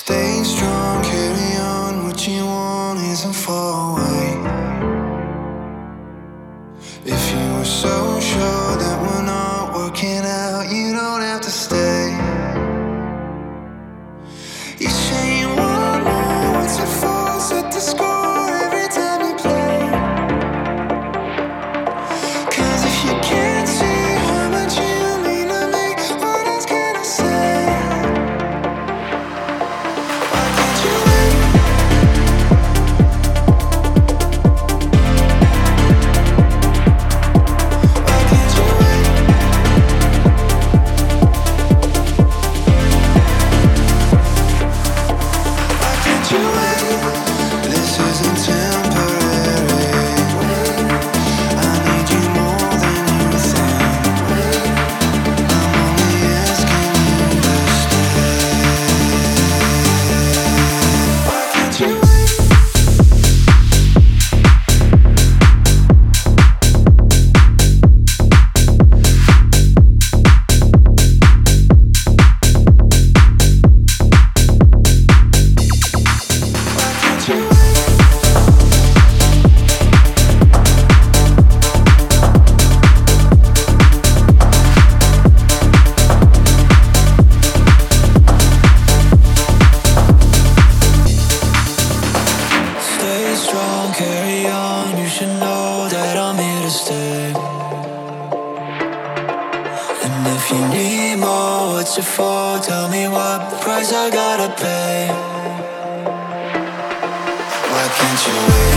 Stay strong, carry on. What you want isn't far away. If you were so sure that we're not working out, you don't have to stay. You say you want more. What's it for? Set the score every time you play. 'Cause if you can't see how much you mean to me, what else can I say? Why can't you wait? Why can't you wait? Why can't you wait? This isn't temporary. I need you more than you think. I'm only asking you to stay. Why can't you wait? Why can't you wait? Stay strong, carry on. You should know that I'm here to stay. And if you need more, what's it for? Tell me what price I gotta pay. Why can't you wait?